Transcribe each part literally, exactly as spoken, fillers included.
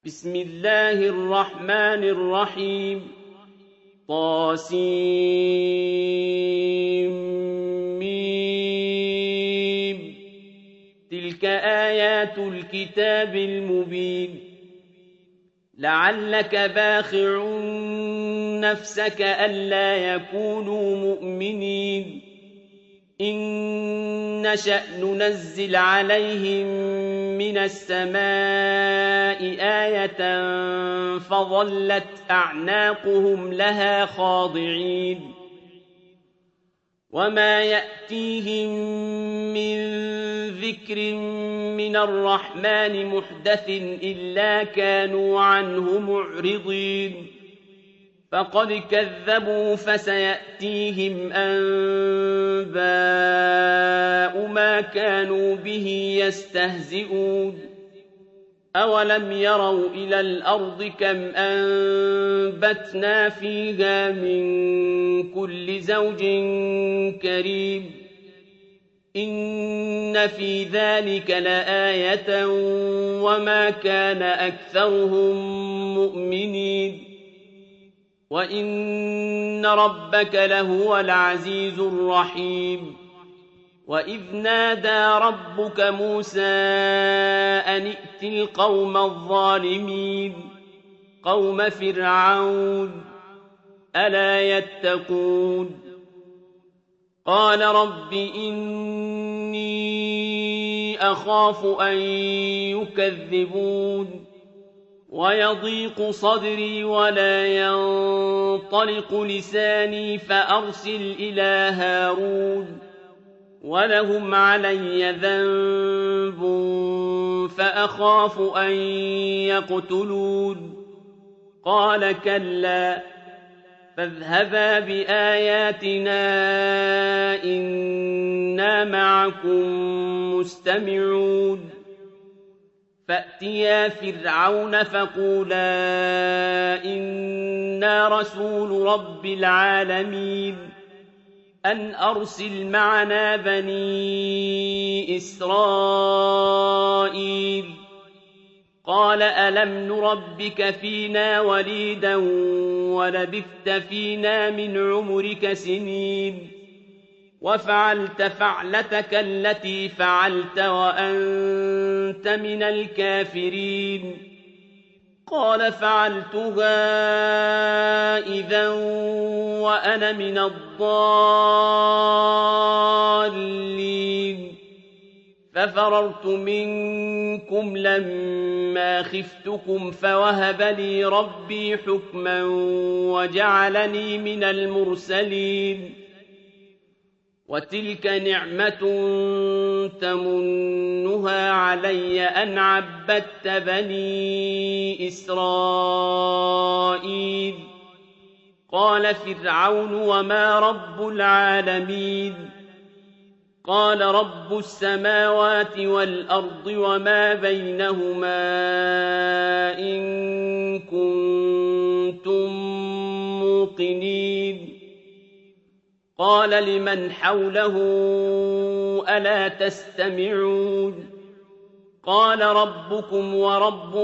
بسم الله الرحمن الرحيم طاسيم تلك آيات الكتاب المبين لعلك باخع نفسك ألا يكونوا مؤمنين إن نشأ ننزل عليهم من السماء آية فظلت أعناقهم لها خاضعين وما يأتيهم من ذكر من الرحمن محدث إلا كانوا عنه معرضين فقد كذبوا فسيأتيهم أنباء ما كانوا به يستهزئون أولم يروا إلى الأرض كم أنبتنا فيها من كل زوج كريم إن في ذلك لآية وما كان أكثرهم مؤمنين وَإِنَّ رَبَّكَ لَهُوَ الْعَزِيزُ الرَّحِيمُ وَإِذْ نَادَىٰ رَبُّكَ مُوسَىٰ أَنِ ائْتِ الْقَوْمَ الظَّالِمِينَ قَوْمَ فِرْعَوْنَ أَلَا يَتَّقُونَ قَالَ رَبِّ إِنِّي أَخَافُ أَن يُكَذِّبُونِ ويضيق صدري ولا ينطلق لساني فأرسل إلى هارون ولهم علي ذنب فأخاف أن يقتلون قال كلا فاذهبا بآياتنا إنا معكم مستمعون فأتيا فرعون فقولا إنا رسول رب العالمين أن أرسل معنا بني إسرائيل قال ألم نربك فينا وليدا ولبثت فينا من عمرك سنين وفعلت فعلتك التي فعلت وأنت من الكافرين قال فعلتها إذا وأنا من الضالين ففررت منكم لما خفتكم فوهب لي ربي حكما وجعلني من المرسلين وتلك نعمة تمنها علي أن عبدت بني إسرائيل قال فرعون وما رب العالمين قال رب السماوات والأرض وما بينهما إن كنتم موقنين قال لمن حوله ألا تستمعون قال ربكم ورب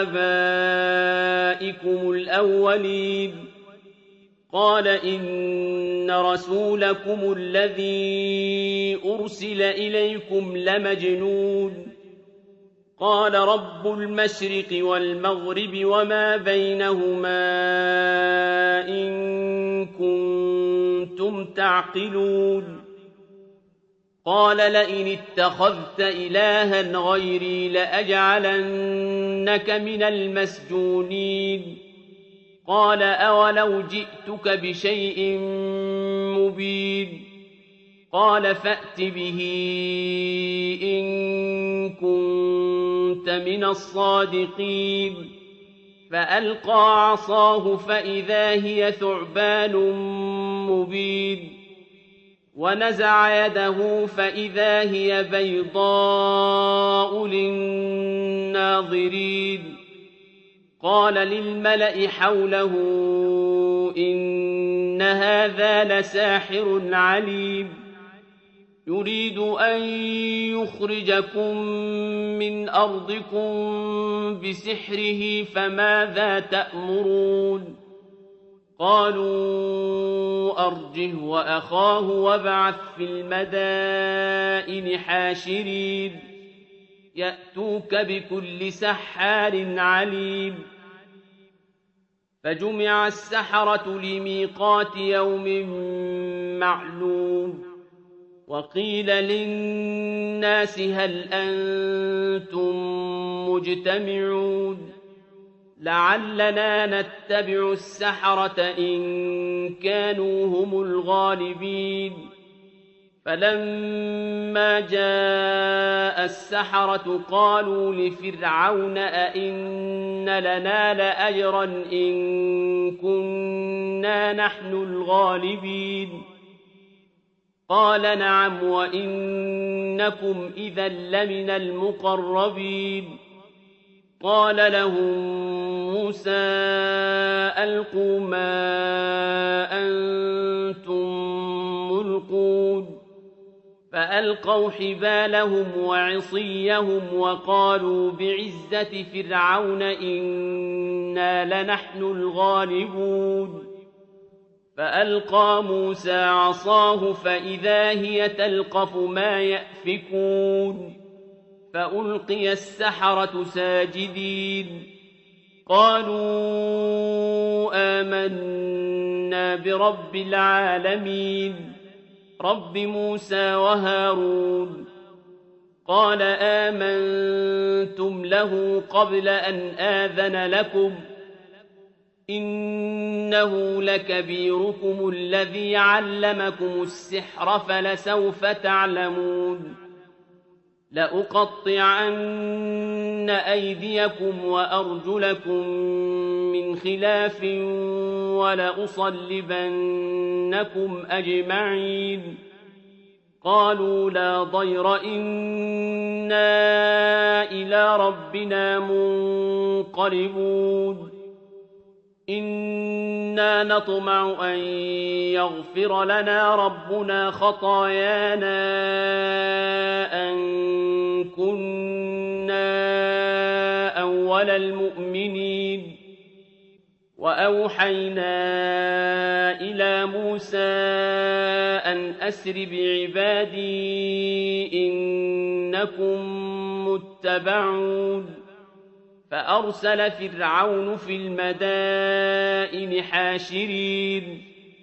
آبائكم الأولين قال إن رسولكم الذي أرسل إليكم لمجنون قال رب المشرق والمغرب وما بينهما إن كنتم تعقلون قال لئن اتخذت إلها غيري لأجعلنك من المسجونين قال أولو جئتك بشيء مبين قال فأت به إن كنت من الصادقين فألقى عصاه فإذا هي ثعبان مبين ونزع يده فإذا هي بيضاء للناظرين قال للملأ حوله إن هذا لساحر عليم يريد أن يخرجكم من أرضكم بسحره فماذا تأمرون قالوا أرجه وأخاه وابعث في المدائن حاشرين يأتوك بكل سحار عليم فجمع السحرة لميقات يوم معلوم وقيل للناس هل أنتم مجتمعون لعلنا نتبع السحرة إن كانوا هم الغالبين فلما جاء السحرة قالوا لفرعون أئن لنا لأجرا إن كنا نحن الغالبين قال نعم وإنكم إذا لمن المقربين قال لهم موسى ألقوا ما أنتم ملقون فألقوا حبالهم وعصيهم وقالوا بعزة فرعون إنا لنحن الغالبون فألقى موسى عصاه فإذا هي تلقف ما يأفكون فألقي السحرة ساجدين قالوا آمنا برب العالمين رب موسى وهارون قال آمنتم له قبل أن آذن لكم إنه لكبيركم الذي علمكم السحر فلسوف تعلمون لأقطعن أيديكم وأرجلكم من خلاف ولأصلبنكم أجمعين قالوا لا ضير إنا إلى ربنا منقلبون إنا نطمع أن يغفر لنا ربنا خطايانا أن كنا أول المؤمنين وأوحينا إلى موسى أن أسر بعبادي إنكم متبعون فأرسل فرعون في المدائن حاشرين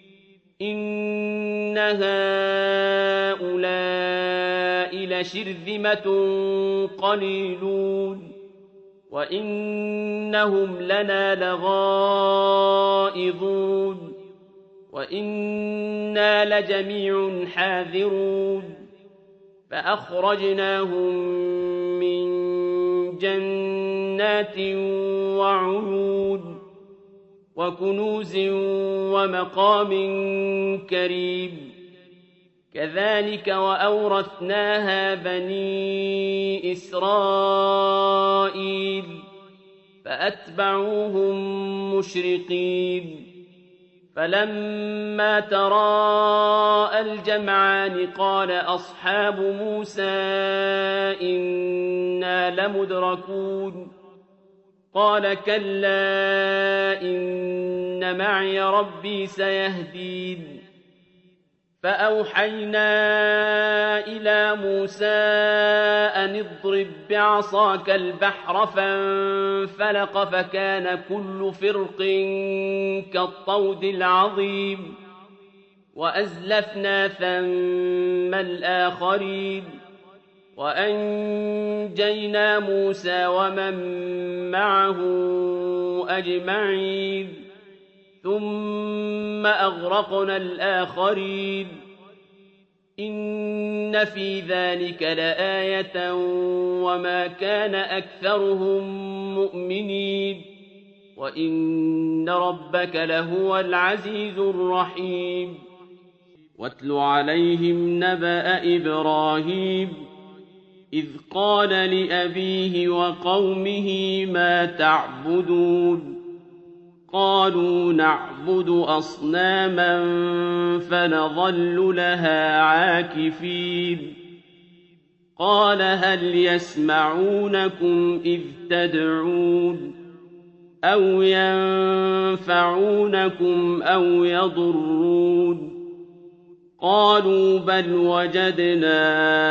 إن هؤلاء لشرذمة قليلون وإنهم لنا لغائظون وإنا لجميع حاذرون فأخرجناهم من جنات وعيون وكنوز ومقام كريم كذلك وأورثناها بني إسرائيل فأتبعوهم مشرقين فلما تراءى الجمعان قال أصحاب موسى إنا لمدركون قال كلا إن معي ربي سيهدين فأوحينا إلى موسى أن اضرب بعصاك البحر فانفلق فكان كل فرق كالطود العظيم وأزلفنا ثم الآخرين وأنجينا موسى ومن معه أجمعين ثم أغرقنا الآخرين إن في ذلك لآية وما كان أكثرهم مؤمنين وإن ربك لهو العزيز الرحيم واتل عليهم نبأ إبراهيم إذ قال لأبيه وقومه ما تعبدون قالوا نعبد أصناما فنظل لها عاكفين قال هل يسمعونكم إذ تدعون أو ينفعونكم أو يضرون قالوا بل وجدنا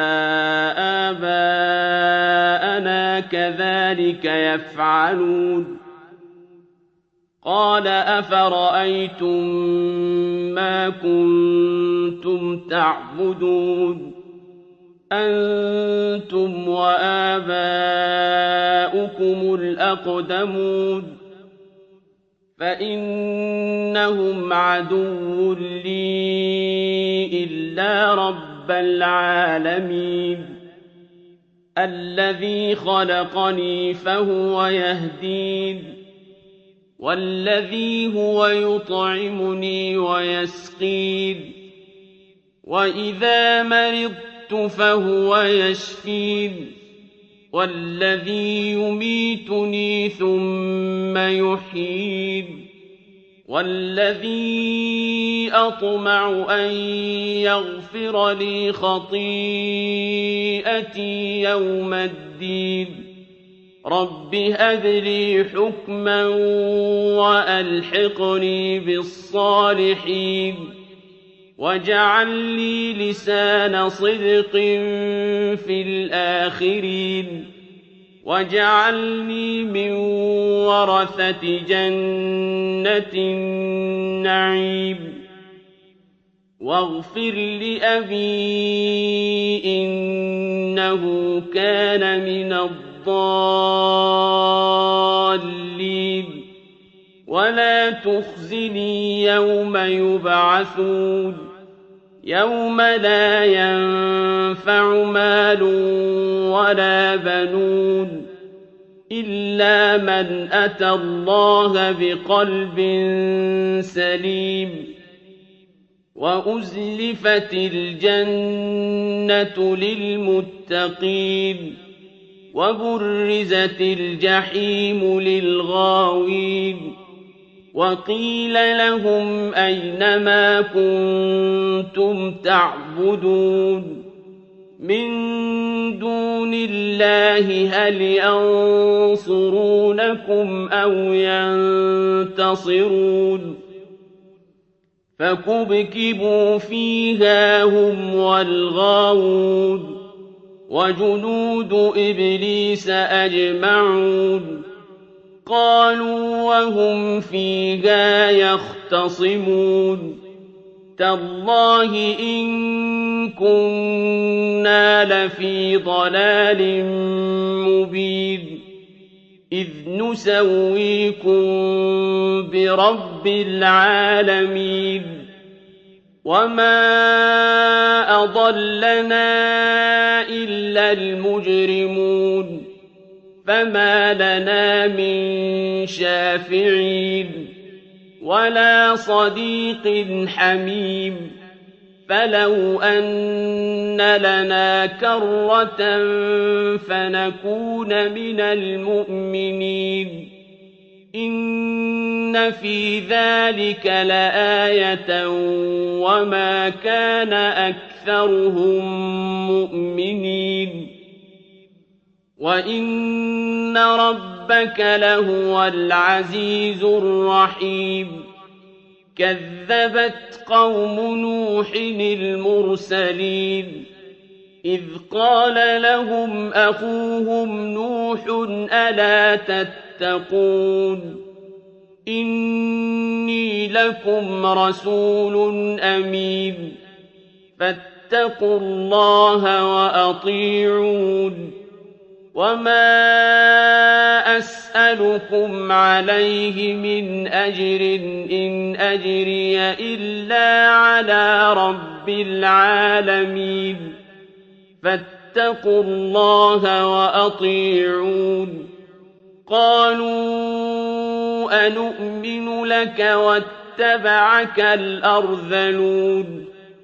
آباءنا كذلك يفعلون قال أفرأيتم ما كنتم تعبدون أنتم وآباؤكم الأقدمون فإنهم عدو لي إلا رب العالمين الذي خلقني فهو يهدين والذي هو يطعمني ويسقين وإذا مرضت فهو يشفين والذي يميتني ثم يحيين والذي أطمع أن يغفر لي خطيئتي يوم الدين رب هب لي حكما وألحقني بالصالحين واجعل لي لسان صدق في الآخرين واجعلني من ورثة جنة النعيم واغفر لأبي إنه كان من الضالين ولا تخزني يوم يبعثون يوم لا ينفع مال ولا بنون إلا من أتى الله بقلب سليم وأزلفت الجنة للمتقين وبرزت الجحيم للغاوين وقيل لهم أين ما كنتم تعبدون من دون الله هل ينصرونكم أو ينتصرون فكبكبوا فيها هم والغاوون وجنود إبليس أجمعون قالوا وهم فيها يختصمون تالله إن كنا لفي ضلال مبين إذ نسويكم برب العالمين وما أضلنا إلا المجرمون فما لنا من شافعين ولا صديق حميم فلو أن لنا كرة فنكون من المؤمنين إن في ذلك لآية وما كان أكثرهم مؤمنين وإن ربك لهو العزيز الرحيم كذبت قوم نوح المرسلين إذ قال لهم أخوهم نوح ألا تتقون إني لكم رسول أمين فاتقوا الله وأطيعون وما أسألكم عليه من أجر إن أجري إلا على رب العالمين فاتقوا الله وأطيعون قالوا أنؤمن لك واتبعك الأرذلون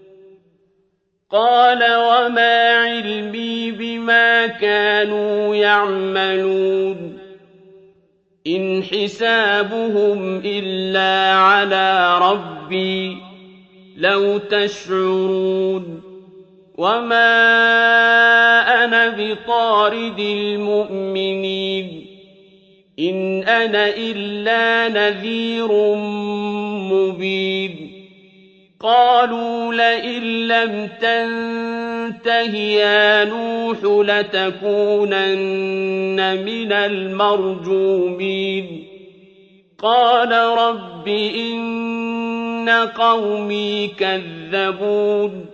قال وما علمي بما كانوا يعملون إِنْ حِسَابُهُمْ إِلَّا عَلَىٰ رَبِّي لَوْ تَشْعُرُونَ وَمَا أَنَا بِطَارِدِ الْمُؤْمِنِينَ إِنْ أَنَا إِلَّا نَذِيرٌ مُّبِينٌ قَالُوا لَئِن لَّمْ تَنتَهِ يَا نُوحُ لَتَكُونَنَّ مِنَ الْمَرْجُومِينَ قَالَ رَبِّ إِنَّ قَوْمِي كَذَّبُونِ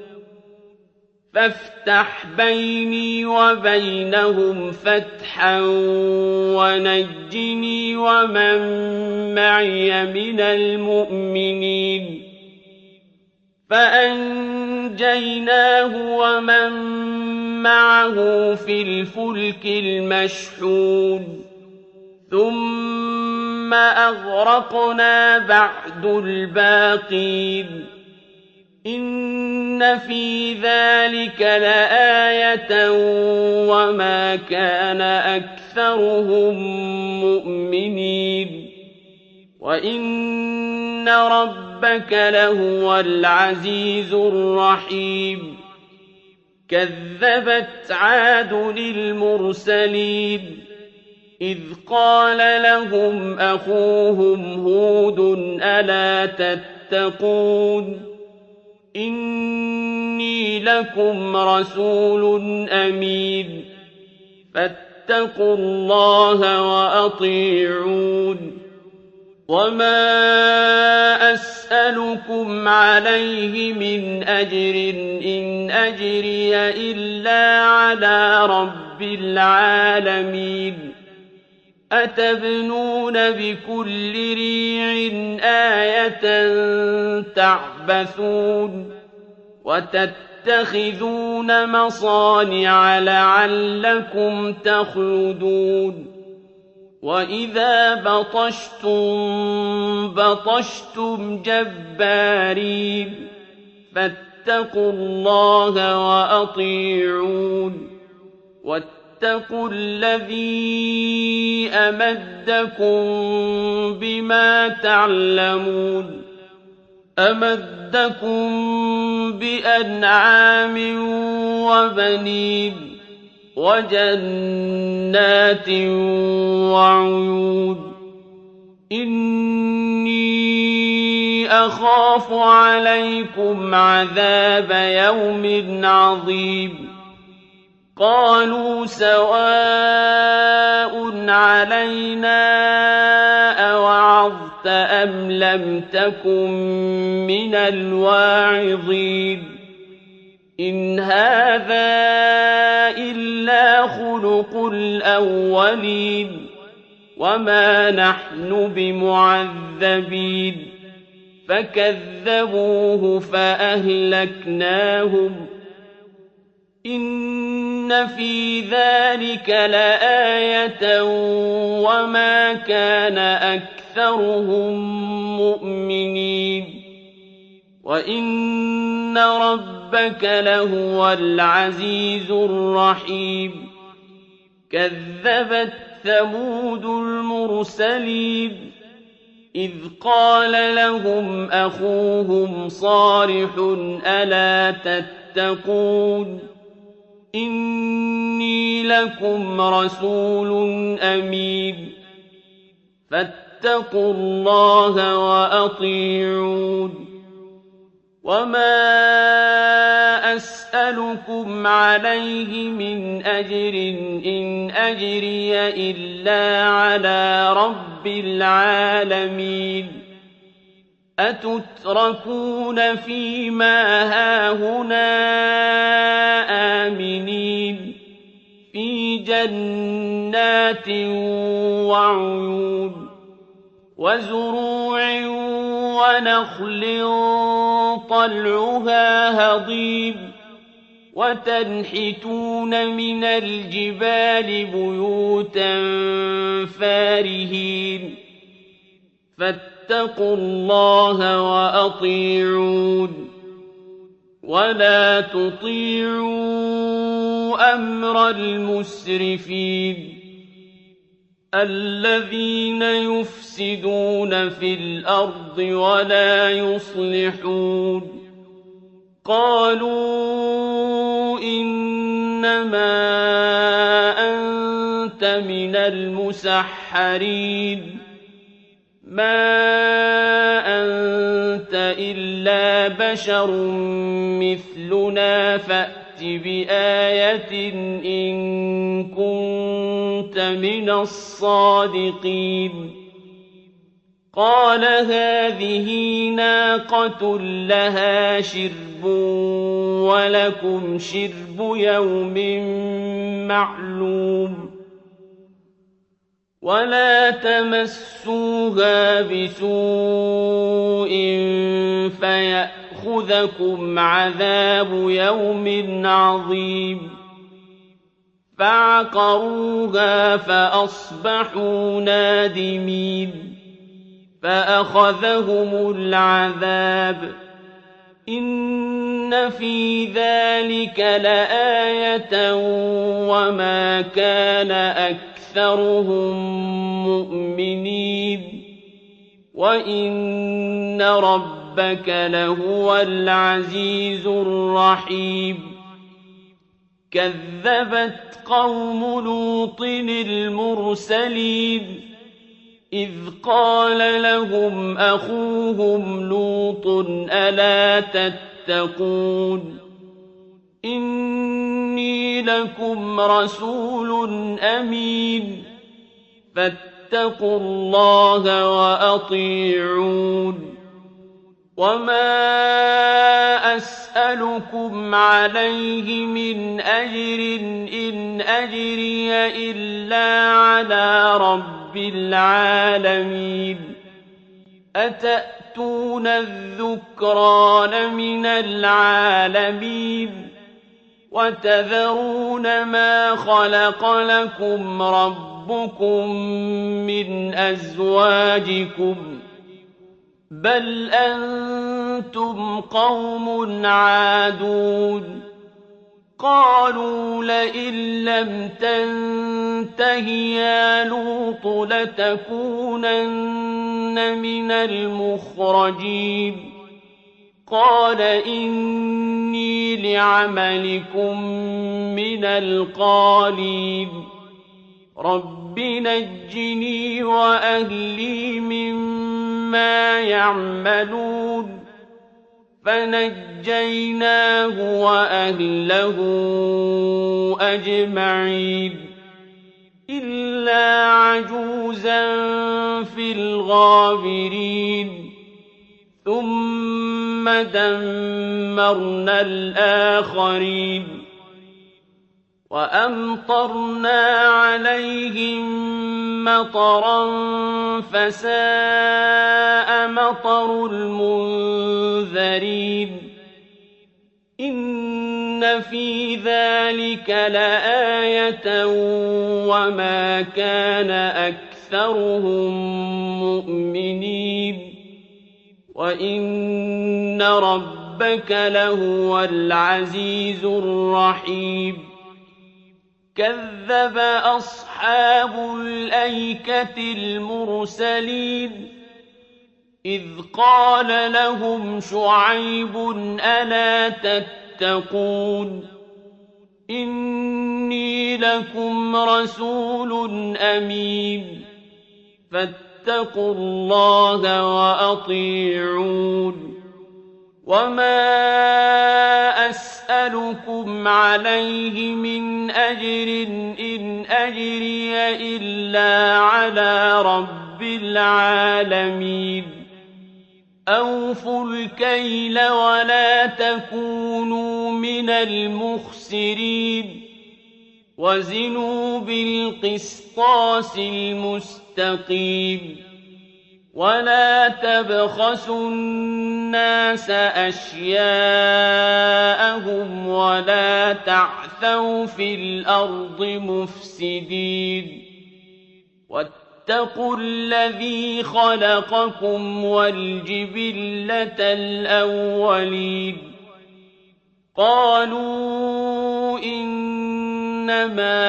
فافتح بيني وبينهم فتحا ونجني ومن معي من المؤمنين فأنجيناه ومن معه في الفلك المشحون ثم أغرقنا بعد الباقين إن في ذلك لآية وما كان أكثرهم مؤمنين وإن ربك لهو العزيز الرحيم كذبت عاد المرسلين إذ قال لهم أخوهم هود ألا تتقون إني لكم رسول أمين فاتقوا الله وأطيعون وما أسألكم عليه من أجر إن أجري إلا على رب العالمين أتبنون بكل ريع آية تعبثون وتتخذون مصانع لعلكم تخلدون وإذا بطشتم بطشتم جبارين فاتقوا الله وأطيعون واتقوا الذي أمدكم بما تعلمون أمدكم بأنعام وبنين وجنات وعيون إني أخاف عليكم عذاب يوم عظيم قالوا سواء علينا أوعظت أم لم تكن من الواعظين إن هذا إلا خلق الأولين وما نحن بمعذبين فكذبوه فأهلكناهم إن في ذلك لآية وما كان أكثرهم مؤمنين وإن ربك لهو العزيز الرحيم كذبت ثمود المرسلين إذ قال لهم أخوهم صالح ألا تتقون إني لكم رسول أمين فاتقوا الله وأطيعون وما أسألكم عليه من أجر إن أجري إلا على رب العالمين أتتركون فيما هاهنا آمنين في جنات وعيون وزروع ونخل طلعها هضيم وتنحتون من الجبال بيوتا فارهين فاتقوا الله وأطيعون ولا تطيعوا أمر المسرفين الذين يفسدون في الأرض ولا يصلحون قالوا إنما أنت من المسحرين ما أنت إلا بشر مثلنا فأت بآية إن كنت من الصادقين قال هذه ناقة لها شرب ولكم شرب يوم معلوم ولا تمسوها بسوء فيأخذكم عذاب يوم عظيم فعقروها فأصبحوا نادمين فأخذهم العذاب إن في ذلك لآية وما كان أكثرهم مؤمنين وإن ربك لهو العزيز الرحيم كذبت قوم لوط المرسلين إذ قال لهم أخوهم لوط ألا تتقون إني لكم رسول أمين فاتقوا الله وأطيعون وما أسألكم عليه من أجر إن أجري إلا على رب العالمين أتأتون الذكران من العالمين وتذرون ما خلق لكم ربكم من أزواجكم بل أنتم قوم عادون قالوا لئن لم تنته يا لوط لتكونن من المخرجين قال إني لعملكم من القالين رب نجني وأهلي مما يعملون فنجيناه وأهله أجمعين إلا عجوزا في الغابرين ثم دمرنا الآخرين وأمطرنا عليهم مطرا فساء مطر المنذرين إن في ذلك لآية وما كان أكثرهم مؤمنين وإن ربك لهو العزيز الرحيم كذب أصحاب الأيكة المرسلين إذ قال لهم شعيب ألا تتقون إني لكم رسول أمين فاتقوا الله وأطيعون وما أسألكم عليه من أجر إن أجري إلا على رب العالمين أوفوا الكيل ولا تكونوا من المخسرين وزنوا بالقسطاس المستقيم ولا تبخسوا الناس أشياءهم ولا تعثوا في الأرض مفسدين واتقوا الذي خلقكم والجبلة الأولين قالوا إن إنما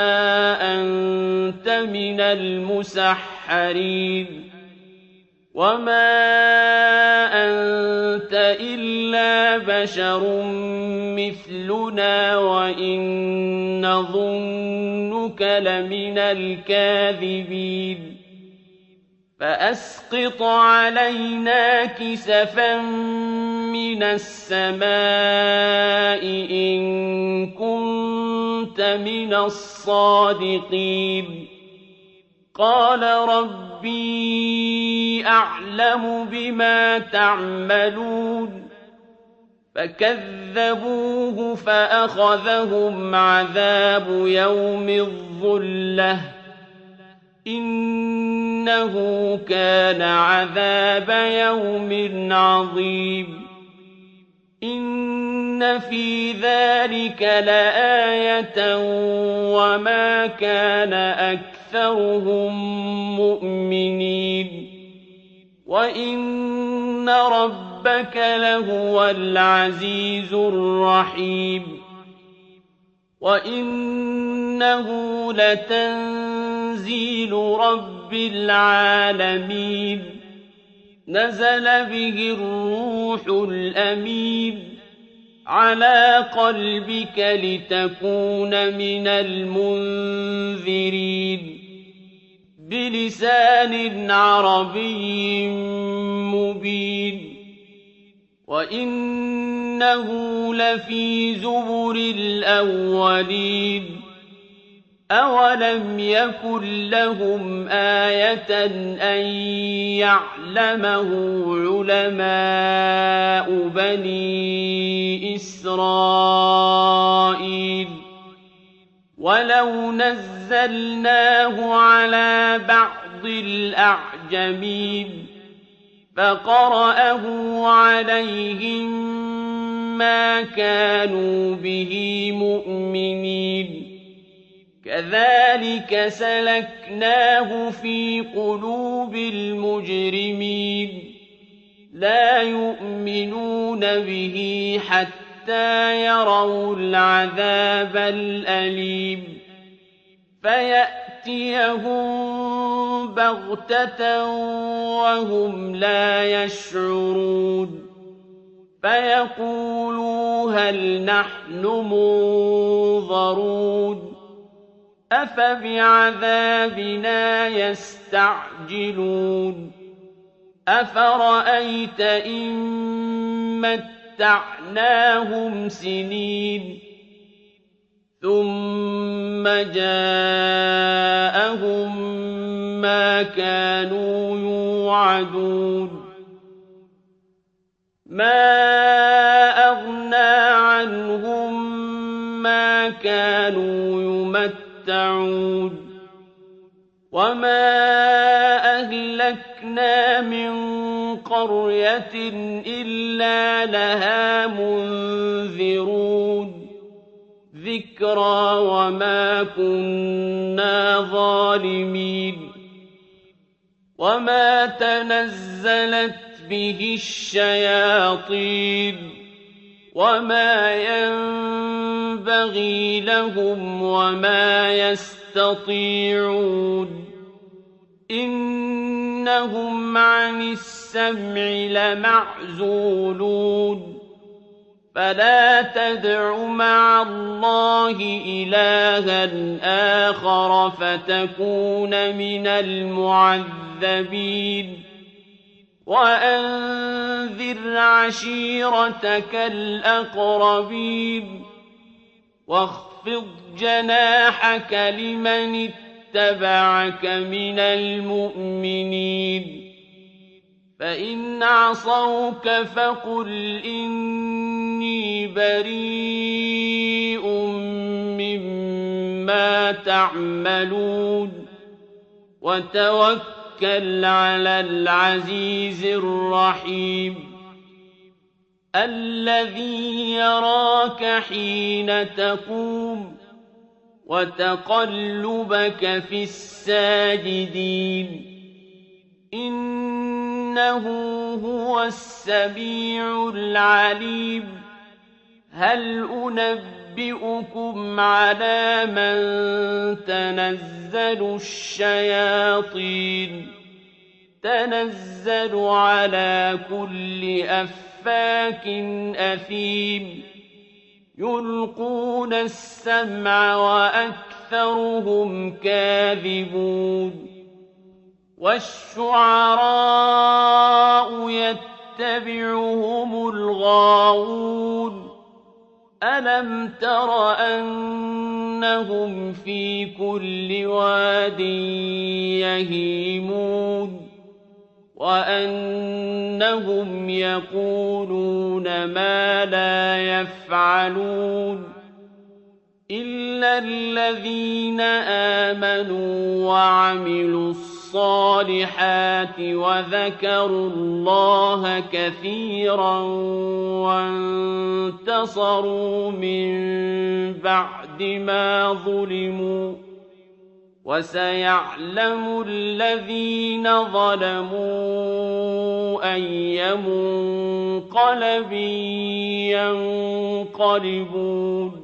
أنت من المسحرين وما أنت إلا بشر مثلنا وإن نظنك لمن الكاذبين فأسقط علينا كسفا من السماء إن كنت من الصادقين قال ربي أعلم بما تعملون فكذبوه فأخذهم عذاب يوم الظلة إنه كان عذاب يوم عظيم إن في ذلك لآية وما كان أكثرهم مؤمنين وإن ربك لهو العزيز الرحيم وإنه لتنزيل رب العالمين نزل به الروح الأمين على قلبك لتكون من المنذرين بلسان عربي مبين وإنه لفي زبر الأولين أولم يكن لهم آية أن يعلمه علماء بني إسرائيل ولو نزلناه على بعض الأعجمين فقرأه عليهم ما كانوا به مؤمنين كذلك سلكناه في قلوب المجرمين لا يؤمنون به حتى يروا العذاب الأليم فيأتيهم بغتة وهم لا يشعرون فيقولوا هل نحن منظرون أفبعذابنا يستعجلون أفرأيت إن متعناهم سنين ثم جاءهم ما كانوا يوعدون ما أغنى عنهم ما كانوا يمتعون وما أهلكنا من قرية إلا لها منذرون ذكرى وما كنا ظالمين وما تنزلت به الشياطين وما ينبغي لهم وما يستطيعون إنهم عن السمع لمعزولون فلا تدع مع الله إلها آخر فتكون من المعذبين وأنذر عشيرتك الأقربين واخفض جناحك لمن اتبعك من المؤمنين فإن عصوك فقل إني بريء مما تعملون وتوكل على العزيز الرحيم الذي يراك حين تقوم وتقلبك في الساجدين إنه هو السميع العليم هل أُنَبِّئُكُمْ عَلَىٰ مَن تَنَزَّلُ الشَّيَاطِينُ تَنَزَّلُ عَلَىٰ كُلِّ أَفَّاكٍ أَثِيمٍ يُلْقُونَ السَّمْعَ وَأَكْثَرُهُمْ كَاذِبُونَ وَالشُّعَرَاءُ يَتَّبِعُهُمُ الْغَاوُونَ أَلَمْ تَرَ أَنَّهُمْ فِي كُلِّ وَادٍ يَهِيمُونَ وَأَنَّهُمْ يَقُولُونَ مَا لَا يَفْعَلُونَ إِلَّا الَّذِينَ آمَنُوا وَعَمِلُوا الصَّالِحَاتِ وَذَكَرُوا اللَّهَ كَثِيرًا وَانتَصَرُوا مِن بَعْدِ مَا ظُلِمُوا وَسَيَعْلَمُ الَّذِينَ ظَلَمُوا أَيَّ مُنقَلَبٍ يَنقَلِبُونَ